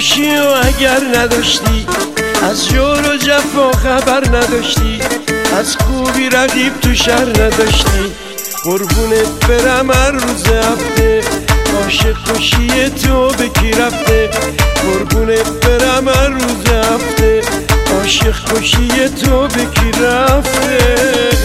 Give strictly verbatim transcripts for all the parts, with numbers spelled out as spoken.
کشی و اگر نداشتی، از جور و جفا خبر نداشتی، از خوبی رقیب تو شهر نداشتی. قربونت برم هر روز هفته، عاشق کشی تو به کی رفته؟ قربونت برم هر روز هفته، عاشق کشی تو به کی رفته؟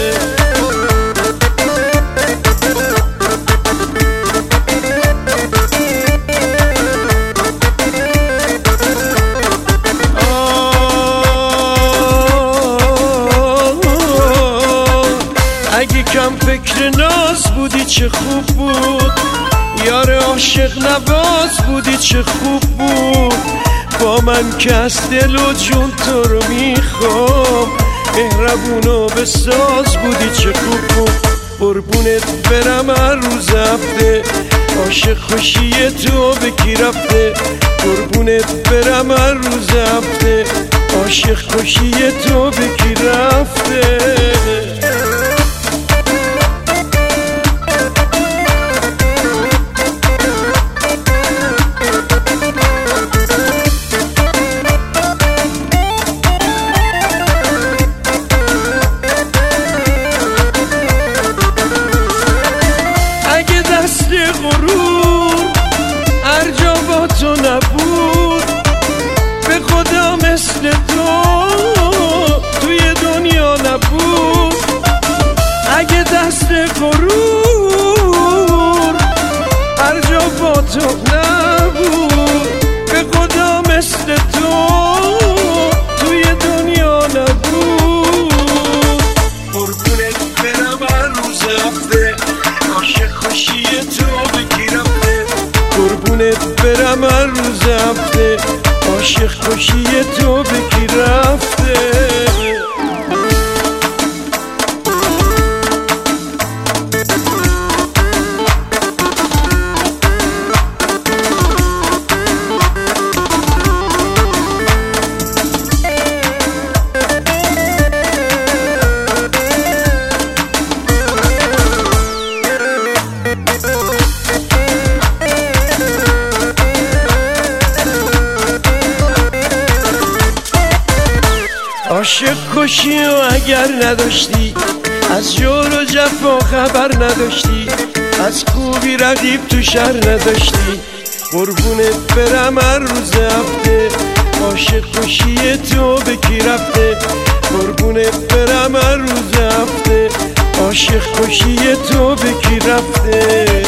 اگه کم فکر ناز بودی چه خوب بود، یار عاشق نواز بودی چه خوب بود. با من که از دل و جون تو رو میخوام، مهربون و بساز بودی چه خوب بود. قربونت برم هر روز هفته، عاشق کشی تو به کی رفته؟ قربونت برم هر روز هفته، عاشق کشی تو به کی رفته؟ غرور هر جا با تو نبود، به خدا مثل تو توی دنیا نبود. اگه دست غرور هر جا با تو نبود، به خدا مثل تو توی دنیا نبود. قربونت برم هر روز هفته، عاشق کشی تو به کی رفته؟ قربونت برم هر روز هفته، عاشق کشی تو به کی رفته؟ عاشق کشی و اگر نداشتی، از جور و جفا خبر نداشتی، از خوبی رقیب تو شهر نداشتی. قربونت برم هر روز هفته، عاشق کشی تو به کی رفته؟ قربونت برم هر روز هفته، عاشق کشی تو به کی رفته؟